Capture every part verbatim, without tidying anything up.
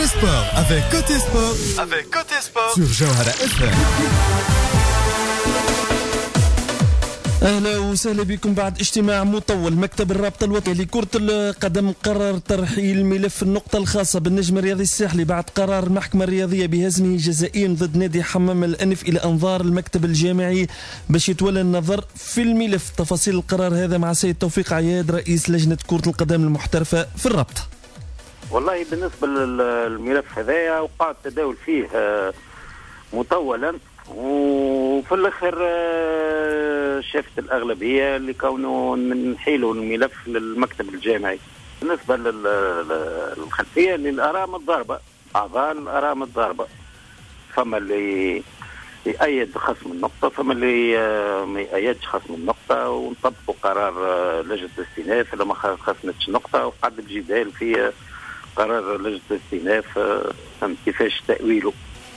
sport avec Côté Sport, avec Côté Sport sur Jawhara اف ام. اهلا وسهلا بكم بعد اجتماع مطول. مكتب الرابطه الوطني لكره القدم قرر ترحيل ملف النقطه الخاصه بالنجم الرياضي الساحلي بعد قرار المحكمه الرياضيه بهزمه جزائيا ضد نادي حمام الانف الى انظار المكتب الجامعي باش يتولى النظر في الملف. تفاصيل القرار هذا مع سيد توفيق عياد رئيس لجنه كره القدم المحترفه في الرابطه. والله بالنسبه للملف هذايا وقع التداول فيه مطولا، وفي الاخر شافت الاغلبيه اللي كونه نحيلوا الملف للمكتب الجامعي. بالنسبه للخلفيه للاراء متضاربه، اعضاء الاراء متضاربه، فما اللي يأيد خصم النقطه، فما اللي ما يأيدش خصم النقطه، ونطبقوا قرار لجنه الاستئناف اللي ما خصمتش النقطه، وقعد الجدال في قرار لجنه الاستئناف كيفاش تأويله.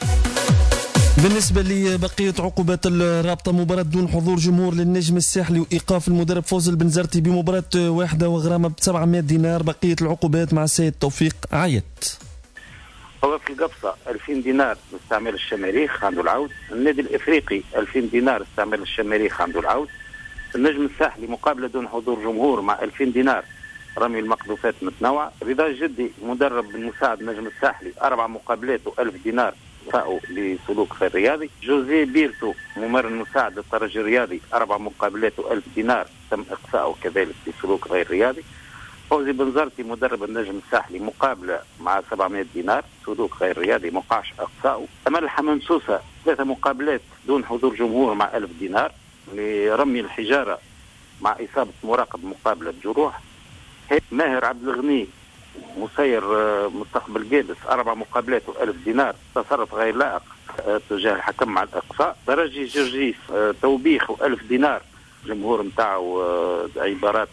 بالنسبة لبقية عقوبات الرابطة، مباراة دون حضور جمهور للنجم الساحلي وإيقاف المدرب فوز البنزرتي بمباراة واحدة وغرامة ب سبعمائة دينار. بقية العقوبات مع السيد توفيق عيت. هو في القفصة ألفين دينار استعمال الشماريخ عنده العود، النادي الإفريقي ألفين دينار استعمال الشماريخ عنده العود، النجم الساحلي مقابلة دون حضور جمهور مع ألفين دينار رمي المقذوفات متنوعة. رضا الجدي مدرب بالمساعد النجم الساحلي أربع مقابلات وألف دينار إقصاء لسلوك غير رياضي. جوزيه بيرتو ممرن مساعد الترجي الرياضي أربع مقابلات وألف دينار تم إقصاؤه كذلك لسلوك غير رياضي. فوزي بنزرتي مدرب النجم الساحلي مقابلة مع سبعمائة دينار سلوك غير رياضي مقاش إقصاؤه. أمل حمام سوسة ثلاثة مقابلات دون حضور جمهور مع ألف دينار لرمي الحجارة مع إصابة مراقب مقابلة جروح. ماهر عبد الغني مسير مستقبل جابس أربع مقابلات وألف دينار تصرف غير لائق تجاه الحكم مع الإقصاء. ترجي جرجيس توبيخ وألف دينار جمهور متاعه عبارات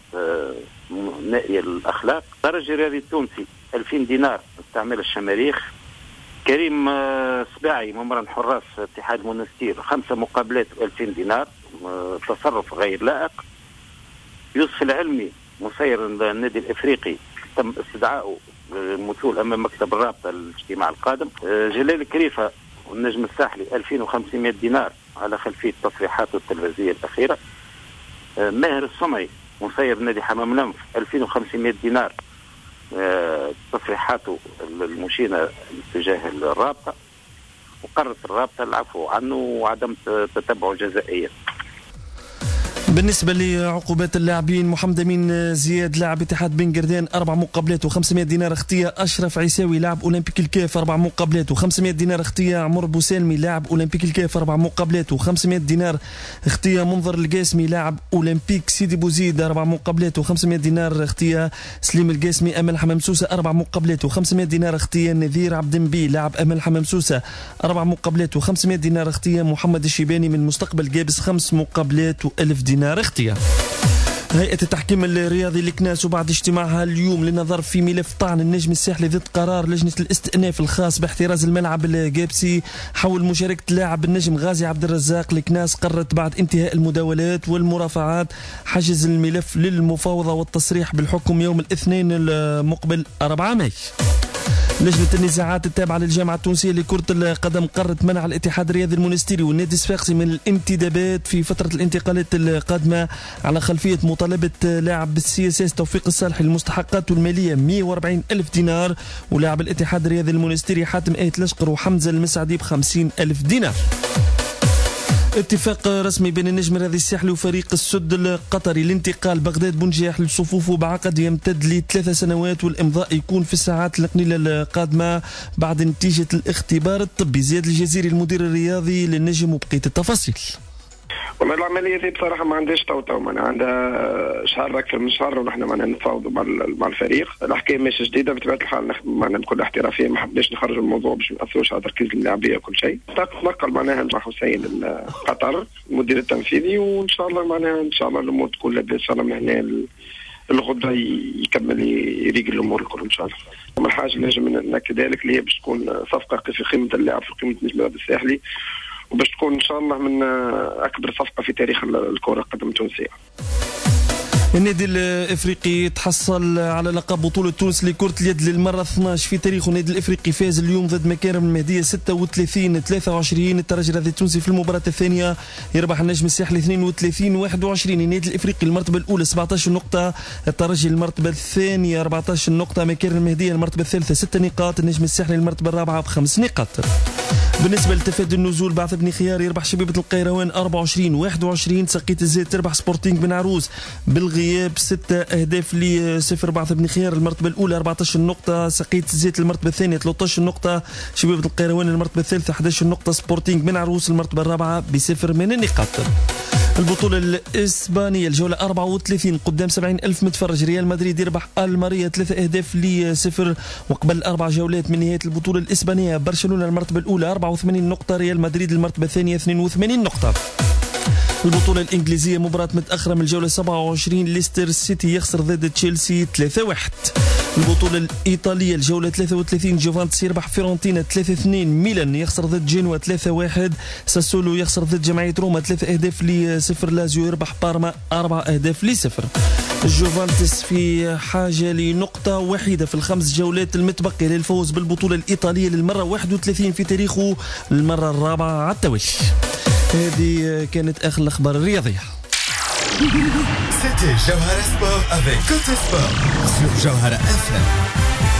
نائية للأخلاق. ترجي الرياضي التونسي ألفين دينار استعمال الشماريخ. كريم سباعي ممرن حراس اتحاد المنستير خمسة مقابلات وألفين دينار تصرف غير لائق. يوسف العلمي مسير النادي الإفريقي تم استدعائه المثول امام مكتب الرابطه الاجتماع القادم. جلال كريفه والنجم الساحلي ألفين وخمسمائة دينار على خلفيه تصريحاته التلفزيونيه الاخيره. ماهر السمعي مسير نادي حمام الانف ألفين وخمسمائة دينار تصريحاته المشينه تجاه الرابطه، وقررت الرابطه العفو عنه وعدم تتبعه جزائيا. بالنسبة لعقوبات اللاعبين، محمد أمين زياد لاعب اتحاد بن قردان أربع مقابلات وخمسمائة دينار اختيار. أشرف عيساوي لاعب أولمبيك الكاف أربع مقابلات وخمسمائة دينار اختيار. عمر بوسالمي لاعب أولمبيك الكاف أربع مقابلات وخمسمائة دينار اختيار. منظر القاسمي لاعب أولمبيك سيدي بوزيد أربع مقابلات وخمسمائة دينار اختيار. سليم القاسمي أمل حمام سوسة أربع مقابلات وخمسمائة دينار اختيار. نذير عبد النبي لاعب أمل حمام سوسة أربع مقابلات وخمسمائة دينار اختيار. محمد الشيباني من مستقبل جابس خمس مقابلات وألف دينار اختيار. هيئة التحكيم الرياضي لكناس وبعد اجتماعها اليوم للنظر في ملف طعن النجم الساحلي ضد قرار لجنة الاستئناف الخاص باحتراز الملعب الجابسي حول مشاركة لاعب النجم غازي عبد الرزاق. لكناس قررت بعد انتهاء المداولات والمرافعات حجز الملف للمفاوضة والتصريح بالحكم يوم الاثنين المقبل أربعة ماي. لجنة النزاعات التابعة للجامعة التونسية لكرة القدم قررت منع الاتحاد الرياضي المونستيري والنادي الصفاقسي من الانتدابات في فترة الانتقالات القادمة على خلفية مطالبة لاعب بالسي اس اس توفيق الصالحي المستحقات المالية مئة وأربعين ألف دينار ولاعب الاتحاد الرياضي المونستيري حاتم آية لشقر وحمزة المسعدي بخمسين ألف دينار. اتفاق رسمي بين النجم الرياضي الساحلي وفريق السد القطري لانتقال بغداد بنجاح لصفوفه بعقد يمتد لثلاث سنوات والامضاء يكون في الساعات القليله القادمه بعد نتيجه الاختبار الطبي. زياد الجزيري المدير الرياضي للنجم وبقيه التفاصيل. والله العمليه دي بصراحه ما عندهاش طوطه، معنا عندها شهر اكثر من شهر ونحن معنا نتفاوضوا مع مع الفريق. الحكايه ماشيه جديده بطبيعه الحال، نخدم معنا بكل احترافيه، ما حبناش نخرج الموضوع باش ما ناثروش على تركيز اللاعبيه وكل شيء. تنقل معناها مع حسين قطر المدير التنفيذي، وان شاء الله معناها ان شاء الله الامور تكون لاباس ان شاء الله من هنا الغدة يكمل يريق الامور الكل ان شاء الله. اما الحاجه اللي نجم ناكد لك اللي هي باش تكون صفقه في قيمه اللاعب في قيمه النجم الساحلي، وباش تكون ان شاء الله من اكبر صفقه في تاريخ الكره القدم التونسيه. النادي الافريقي تحصل على لقب بطوله تونس لكره اليد للمره اثني عشر في تاريخه. النادي الافريقي فاز اليوم ضد مكارم المهديه ستة وثلاثين ثلاثة وعشرين. الترجي الرياضي التونسي في المباراه الثانيه يربح النجم الساحلي اثنين وثلاثين واحد وعشرين. النادي الافريقي المرتبه الاولى سبعة عشر نقطه، الترجي المرتبه الثانيه أربعة عشر نقطه، مكارم المهديه المرتبه الثالثه ست نقاط، النجم الساحلي المرتبه الرابعه بخمس نقاط. بالنسبه لتفادي النزول بعث بن خيار يربح شبيبه القيروان أربعة وعشرين واحد وعشرين. سقيت الزيت تربح سبورتينغ بن عروس بالغياب ستة اهداف لصفر. بعث بن خيار المرتبه الاولى أربعة عشر نقطه، سقيت الزيت المرتبه الثانيه ثلاثة عشر نقطه، شبيبه القيروان المرتبه الثالثه أحد عشر نقطه، سبورتينغ بن عروس المرتبه الرابعه بصفر من النقاط. البطولة الإسبانية الجولة أربعة وثلاثين قدام سبعين ألف متفرج. ريال مدريد يربح الماريا ثلاثة أهداف لصفر. وقبل أربع جولات من نهاية البطولة الإسبانية برشلونة المرتبة الأولى أربعة وثمانين نقطة، ريال مدريد المرتبة الثانية اثنين وثمانين نقطة. البطولة الإنجليزية مباراة متأخرة من الجولة سبعة وعشرين ليستر سيتي يخسر ضد تشيلسي ثلاثة واحد. البطولة الإيطالية الجولة ثلاثة وثلاثين جوفانتس يربح فيورنتينا ثلاثة اثنين، ميلان يخسر ضد جنوا ثلاثة واحد، ساسولو يخسر ضد جمعية روما ثلاثة أهداف لصفر، لازيو يربح بارما أربعة أهداف لصفر. الجوفانتس في حاجة لنقطة وحيدة في الخمس جولات المتبقية للفوز بالبطولة الإيطالية للمرة واحد وثلاثين في تاريخه، المرة الرابعة على التوالي. هذه كانت آخر الأخبار الرياضية. C'était Jawhara Sport avec Côté Sport sur Jawhara F M.